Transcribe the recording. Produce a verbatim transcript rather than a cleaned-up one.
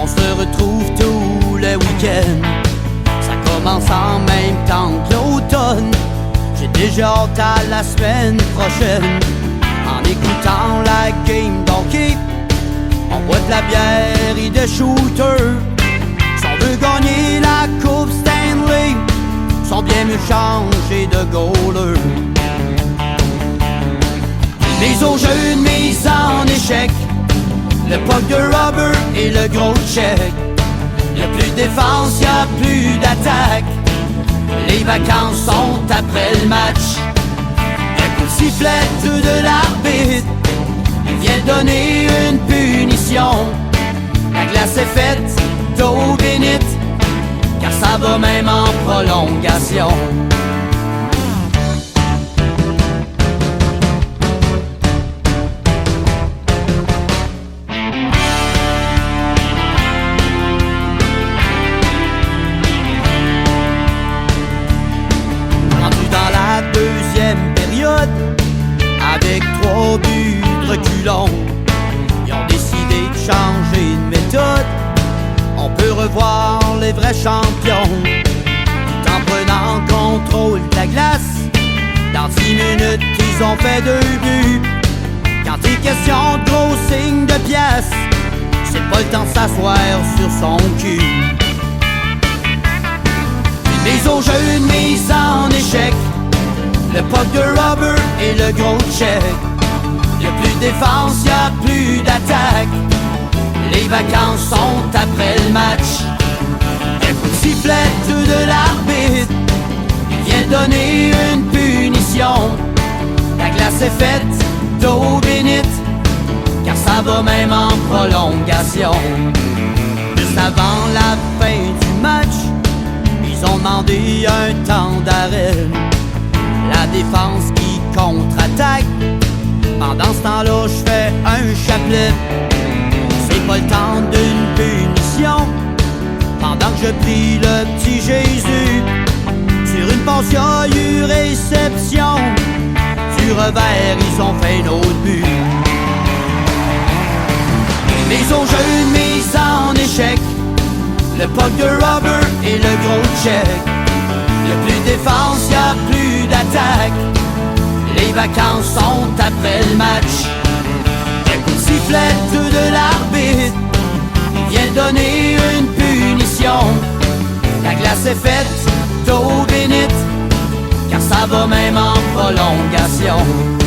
On se retrouve tous les week-ends. Ça commence en même temps que l'automne. J'ai déjà hâte à la semaine prochaine. En écoutant la game d'hockey, on boit de la bière et des shooters. Si on veut gagner la Coupe Stanley, sont bien mieux changés de goalers. Mais au jeu de mise en échec, le puck de rubber et le gros check. Y'a plus de défense, y'a plus d'attaque. Les vacances sont après le match. Un coup de sifflet de l'arbitre, il vient donner une punition. La glace est faite d'eau bénite, car ça va même en prolongation. Rendu dans la deuxième période, avec trois buts de reculons, ils ont décidé de changer de méthode. On peut revoir les vrais champions, tout en prenant contrôle de la glace. Dans dix minutes, ils ont fait deux buts. Quand il est question de gros signes de pièces, c'est pas le temps de s'asseoir sur son cul. Mais au jeu de mise en échec, le puck de rubber et le gros check. Y'a plus de défense, y'a plus d'attaque. Les vacances sont après le match. Un coup de sifflet de l'arbitre, il vient donner une punition. La glace est faite d'eau bénite, car ça va même en prolongation. Juste avant la fin du match, ils ont demandé un temps d'arrêt. La défense qui contre-attaque. Pendant ce temps-là, je fais un chapelet. C'est pas le temps d'une punition. Pendant que je prie le petit Jésus, sur une passe y'a eu réception. Du revers, ils ont fait un autre but. Mais au jeu de mise en échec, le puck de rubber et le gros check. Y'a plus de défense, y'a plus d'attaque. Les vacances sont après le match. Un coup de sifflet de l'arbitre, il vient donner une punition. La glace est faite d'eau bénite, car ça va même en prolongation.